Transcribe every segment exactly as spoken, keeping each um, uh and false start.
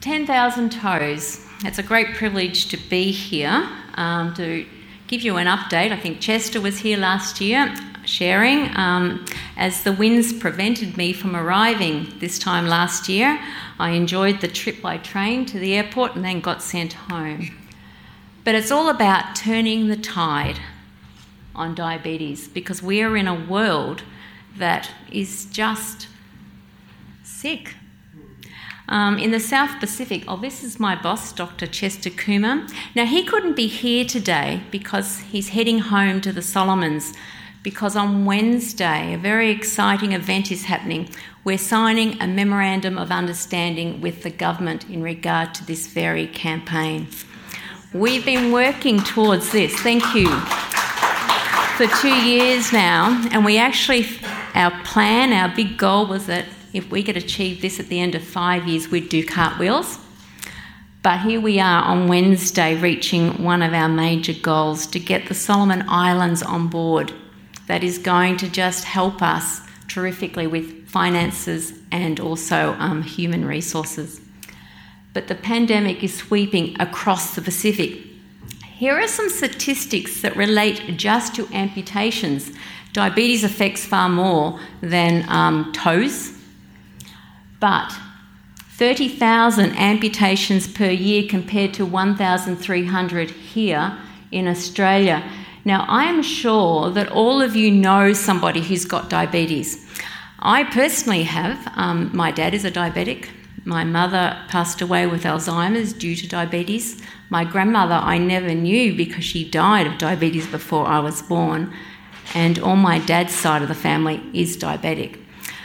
ten thousand Toes. It's a great privilege to be here um, to give you an update. I think Chester was here last year sharing. Um, as the winds prevented me from arriving this time last year, I enjoyed the trip by train to the airport and then got sent home. But it's all about turning the tide on diabetes, because we are in a world that is just sick. Um, in the South Pacific, oh, this is my boss, Doctor Chester Kumar. Now, he couldn't be here today because he's heading home to the Solomons, because on Wednesday, a very exciting event is happening. We're signing a memorandum of understanding with the government in regard to this very campaign. We've been working towards this, thank you, for two years now, and we actually, our plan, our big goal was that if we could achieve this at the end of five years, we'd do cartwheels. But here we are on Wednesday reaching one of our major goals, to get the Solomon Islands on board. That is going to just help us terrifically with finances and also um, human resources. But the pandemic is sweeping across the Pacific. Here are some statistics that relate just to amputations. Diabetes affects far more than um, toes. But thirty thousand amputations per year compared to one thousand three hundred here in Australia. Now, I am sure that all of you know somebody who's got diabetes. I personally have. Um, my dad is a diabetic. My mother passed away with Alzheimer's due to diabetes. My grandmother I never knew because she died of diabetes before I was born. And on my dad's side of the family is diabetic.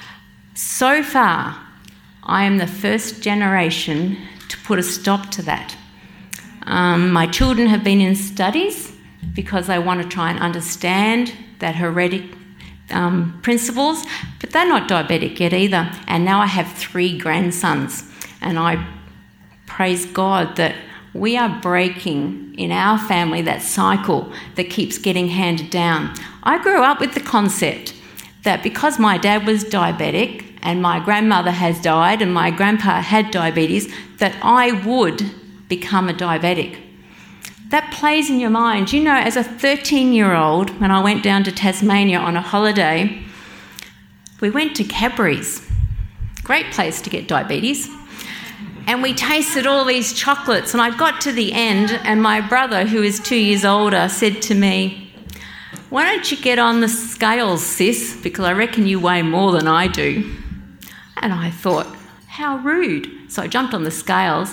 So far, I am the first generation to put a stop to that. Um, my children have been in studies because they want to try and understand that hereditary um, principles, but they're not diabetic yet either. And now I have three grandsons, and I praise God that we are breaking in our family that cycle that keeps getting handed down. I grew up with the concept that because my dad was diabetic and my grandmother has died and my grandpa had diabetes, that I would become a diabetic. That plays in your mind. You know, as a thirteen-year-old, when I went down to Tasmania on a holiday, we went to Cadbury's. Great place to get diabetes. And we tasted all these chocolates, and I got to the end, and my brother, who is two years older, said to me, "Why don't you get on the scales, sis, because I reckon you weigh more than I do." And I thought, how rude. So I jumped on the scales,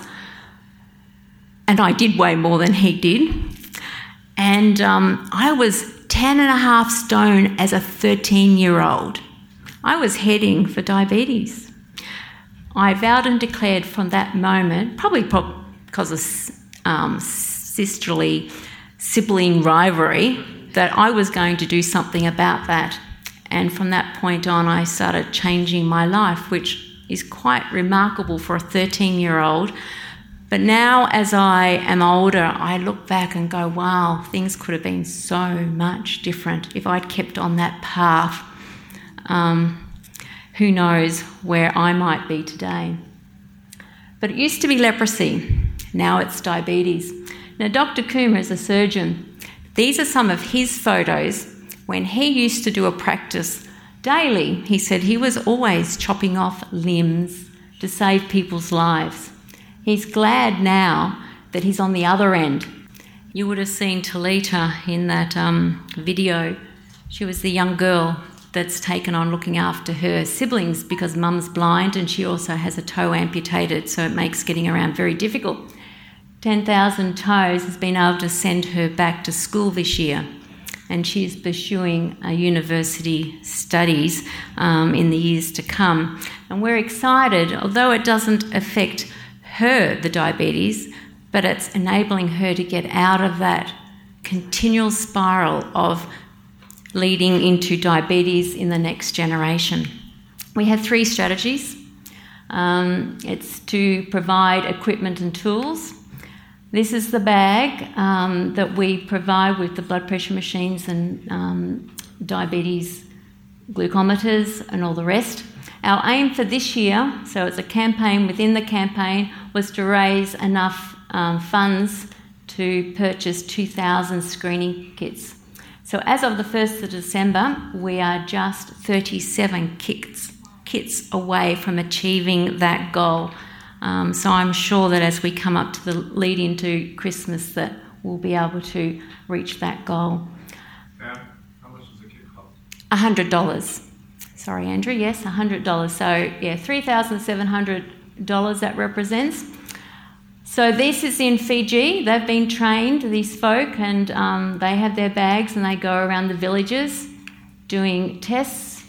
and I did weigh more than he did. And um, I was ten and a half stone as a thirteen-year-old. I was heading for diabetes. I vowed and declared from that moment, probably because of um, sisterly sibling rivalry, that I was going to do something about that. And from that point on, I started changing my life, which is quite remarkable for a thirteen-year-old. But now, as I am older, I look back and go, wow, things could have been so much different if I'd kept on that path. Um, who knows where I might be today. But it used to be leprosy. Now it's diabetes. Now, Doctor Kumar is a surgeon. These are some of his photos when he used to do a practice daily. He said he was always chopping off limbs to save people's lives. He's glad now that he's on the other end. You would have seen Talita in that um, video. She was the young girl that's taken on looking after her siblings because mum's blind and she also has a toe amputated, so it makes getting around very difficult. ten thousand Toes has been able to send her back to school this year, and she's pursuing a university studies um, in the years to come. And we're excited, although it doesn't affect her, the diabetes, but it's enabling her to get out of that continual spiral of leading into diabetes in the next generation. We have three strategies. Um, it's to provide equipment and tools. This is the bag um, that we provide with the blood pressure machines and um, diabetes glucometers and all the rest. Our aim for this year, so it's a campaign within the campaign, was to raise enough um, funds to purchase two thousand screening kits. So as of the first of December, we are just thirty-seven kits, kits away from achieving that goal. Um, so I'm sure that as we come up to the lead into Christmas that we'll be able to reach that goal. Now, how much does a kit cost? one hundred dollars. Sorry, Andrew, yes, one hundred dollars. So, yeah, three thousand seven hundred dollars that represents. So this is in Fiji. They've been trained, these folk, and um, they have their bags and they go around the villages doing tests.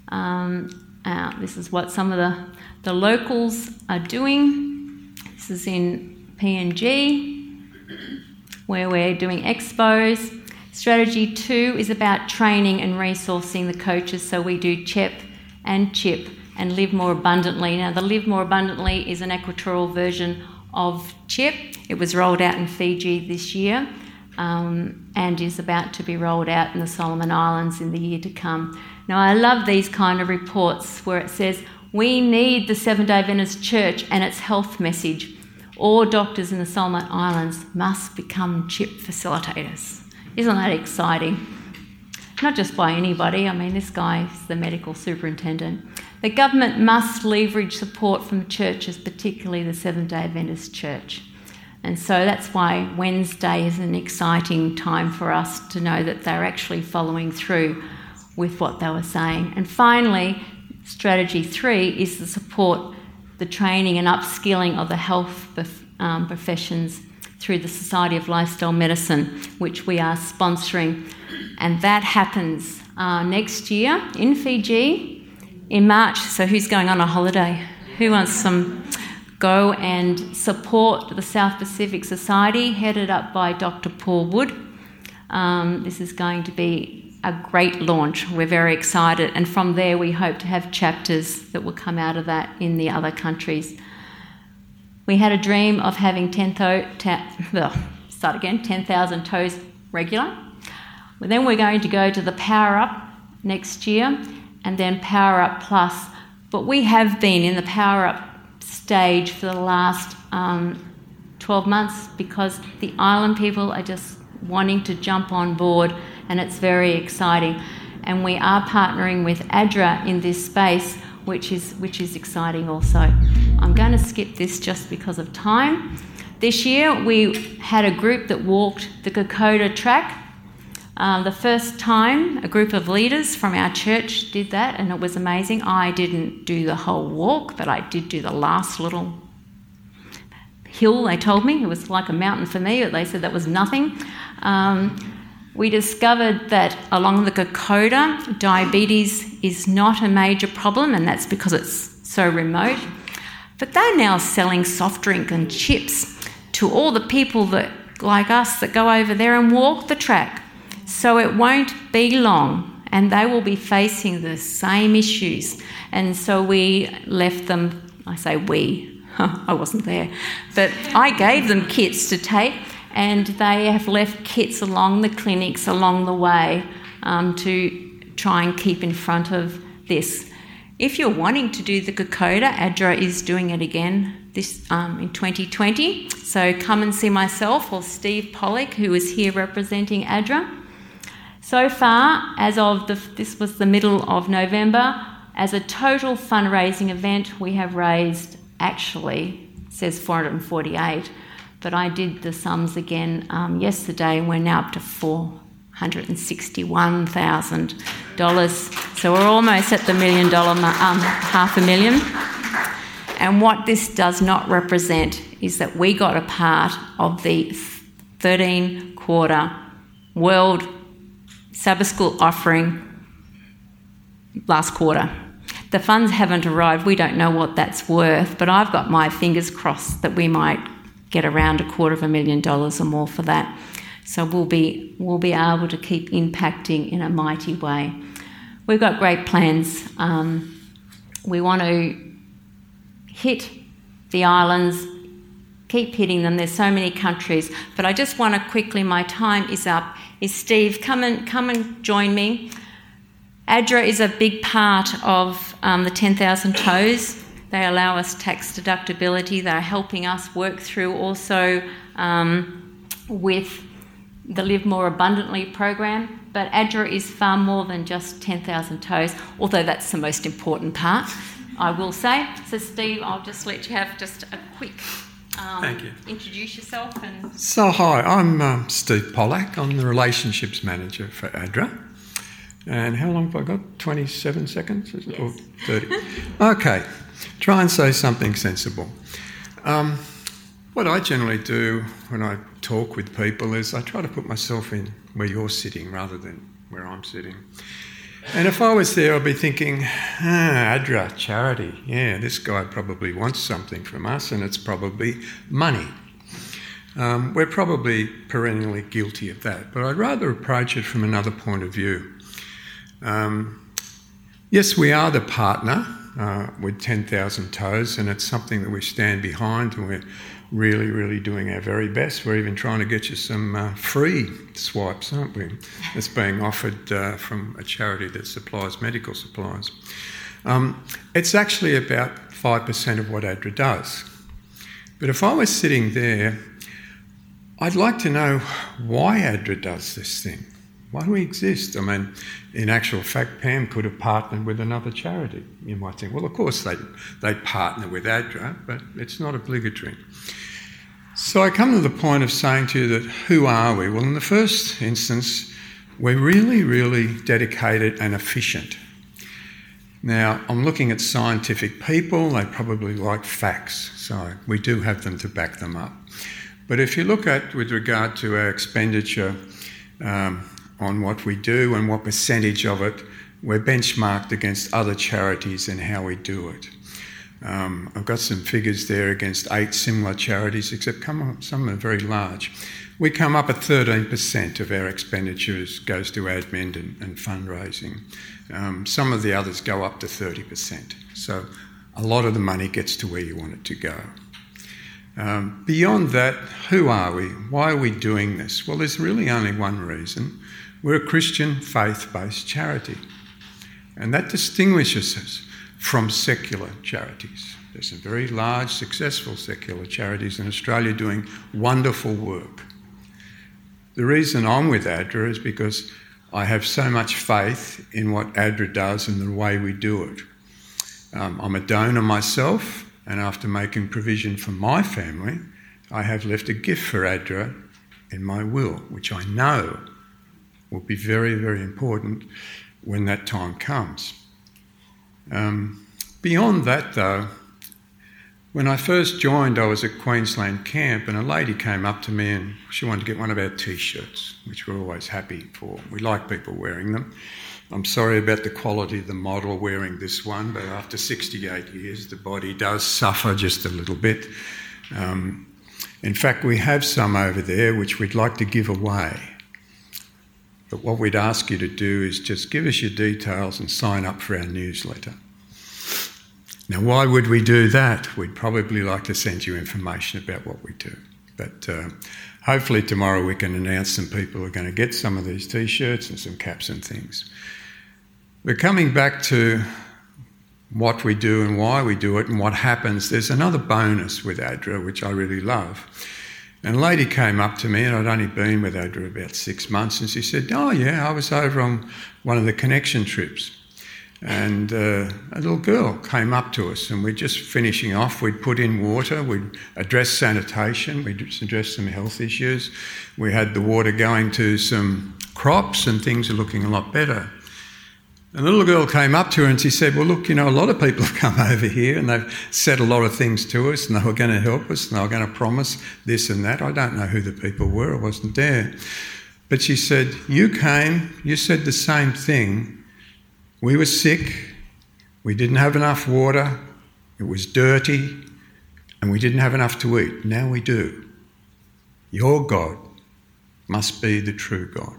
Um, uh, this is what some of the, the locals are doing. This is in P N G, where we're doing expos. Strategy two is about training and resourcing the coaches. So we do CHEP and CHIP and Live More Abundantly. Now, the Live More Abundantly is an equatorial version of CHIP. It was rolled out in Fiji this year um, and is about to be rolled out in the Solomon Islands in the year to come. Now, I love these kind of reports where it says, we need the Seventh-day Adventist Church and its health message. All doctors in the Solomon Islands must become CHIP facilitators. Isn't that exciting? Not just by anybody. I mean, this guy is the medical superintendent. The government must leverage support from churches, particularly the Seventh-day Adventist Church. And so that's why Wednesday is an exciting time for us to know that they're actually following through with what they were saying. And finally, strategy three is to support the training and upskilling of the health um, professions through the Society of Lifestyle Medicine, which we are sponsoring. And that happens uh, next year in Fiji in March. So who's going on a holiday? Who wants some go and support the South Pacific Society, headed up by Doctor Paul Wood. Um, this is going to be a great launch. We're very excited. And from there, we hope to have chapters that will come out of that in the other countries. We had a dream of having ten th- ta- well, start again, ten thousand toes regular. Well, then we're going to go to the Power Up next year and then Power Up Plus. But we have been in the Power Up stage for the last um, twelve months because the island people are just wanting to jump on board, and it's very exciting. And we are partnering with A D R A in this space, which is which is exciting also. I'm going to skip this just because of time. This year we had a group that walked the Kokoda track. Um, the first time a group of leaders from our church did that, and it was amazing. I didn't do the whole walk, but I did do the last little hill, they told me. It was like a mountain for me, but they said that was nothing. Um, we discovered that along the Kokoda, diabetes is not a major problem, and that's because it's so remote. But they're now selling soft drink and chips to all the people that, like us, that go over there and walk the track. So it won't be long, and they will be facing the same issues. And so we left them, I say we, I wasn't there, but I gave them kits to take, and they have left kits along the clinics along the way um, to try and keep in front of this. If you're wanting to do the Kokoda, A D R A is doing it again this um, in twenty twenty. So come and see myself or Steve Pollock, who is here representing A D R A. So far, as of the, this was the middle of November, as a total fundraising event, we have raised, actually, it says four hundred forty-eight, but I did the sums again um, yesterday, and we're now up to four hundred sixty-one thousand dollars. So we're almost at the million dollar, um, half a million. And what this does not represent is that we got a part of the thirteen quarter World Sabbath School offering last quarter. The funds haven't arrived. We don't know what that's worth, but I've got my fingers crossed that we might get around a quarter of a million dollars or more for that. So we'll be we'll be able to keep impacting in a mighty way. We've got great plans. Um, we want to hit the islands, keep hitting them. There's so many countries, but I just want to quickly, my time is up, is Steve, come and come and join me. A D R A is a big part of um, the ten thousand Toes. They allow us tax deductibility. They're helping us work through also um, with the Live More Abundantly program. But ADRA is far more than just ten thousand toes, although that's the most important part, I will say. So Steve, I'll just let you have just a quick um, Thank you. Introduce yourself. And So hi, I'm um, Steve Pollack. I'm the Relationships Manager for ADRA. And how long have I got? twenty-seven seconds? Is it? Yes. Or thirty? Okay, try and say something sensible. Um, what I generally do when I talk with people is I try to put myself in where you're sitting rather than where I'm sitting. And if I was there, I'd be thinking, ah, ADRA, charity, yeah, this guy probably wants something from us and it's probably money. Um, we're probably perennially guilty of that, but I'd rather approach it from another point of view. Um, yes, we are the partner uh, with ten thousand toes, and it's something that we stand behind, and we're really, really doing our very best. We're even trying to get you some uh, free swipes, aren't we? That's being offered uh, from a charity that supplies medical supplies. Um, it's actually about five percent of what ADRA does. But if I was sitting there, I'd like to know why ADRA does this thing. Why do we exist? I mean, in actual fact, Pam could have partnered with another charity. You might think, well, of course they they partner with ADRA, but it's not obligatory. So I come to the point of saying to you that who are we? Well, in the first instance, we're really, really dedicated and efficient. Now, I'm looking at scientific people. They probably like facts, so we do have them to back them up. But if you look at, with regard to our expenditure um, on what we do and what percentage of it, we're benchmarked against other charities and how we do it. Um, I've got some figures there against eight similar charities, except come up, some are very large. We come up at thirteen percent of our expenditures goes to admin and, and fundraising. Um, some of the others go up to thirty percent. So a lot of the money gets to where you want it to go. Um, beyond that, who are we? Why are we doing this? Well, there's really only one reason. We're a Christian faith-based charity, and that distinguishes us from secular charities. There's some very large, successful secular charities in Australia doing wonderful work. The reason I'm with ADRA is because I have so much faith in what ADRA does and the way we do it. Um, I'm a donor myself, and after making provision for my family, I have left a gift for ADRA in my will, which I know will be very, very important when that time comes. Um, beyond that, though, when I first joined, I was at Queensland Camp, and a lady came up to me and she wanted to get one of our T-shirts, which we're always happy for. We like people wearing them. I'm sorry about the quality of the model wearing this one, but after sixty-eight years, the body does suffer just a little bit. Um, in fact, we have some over there which we'd like to give away. But what we'd ask you to do is just give us your details and sign up for our newsletter. Now, why would we do that? We'd probably like to send you information about what we do. But uh, hopefully tomorrow we can announce some people who are going to get some of these T-shirts and some caps and things. But coming back to what we do and why we do it and what happens, there's another bonus with ADRA, which I really love. And a lady came up to me, and I'd only been with ADRA about six months, and she said, oh yeah, I was over on one of the connection trips. And uh, a little girl came up to us, and we're just finishing off. We'd put in water, we'd address sanitation, we'd address some health issues. We had the water going to some crops, and things are looking a lot better. And the little girl came up to her and she said, well, look, you know, a lot of people have come over here and they've said a lot of things to us and they were going to help us and they were going to promise this and that. I don't know who the people were, I wasn't there. But she said, you came, you said the same thing. We were sick, we didn't have enough water, it was dirty, and we didn't have enough to eat. Now we do. Your God must be the true God.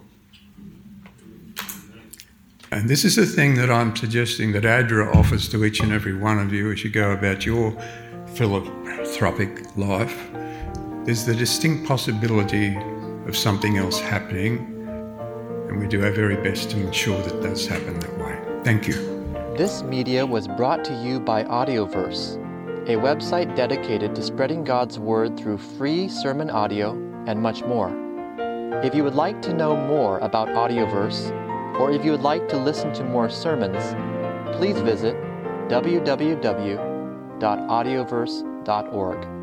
And this is the thing that I'm suggesting that ADRA offers to each and every one of you as you go about your philanthropic life. There's the distinct possibility of something else happening, and we do our very best to ensure that does happen that way. Thank you. This media was brought to you by Audioverse, a website dedicated to spreading God's Word through free sermon audio and much more. If you would like to know more about Audioverse, or if you would like to listen to more sermons, please visit w w w dot audioverse dot org.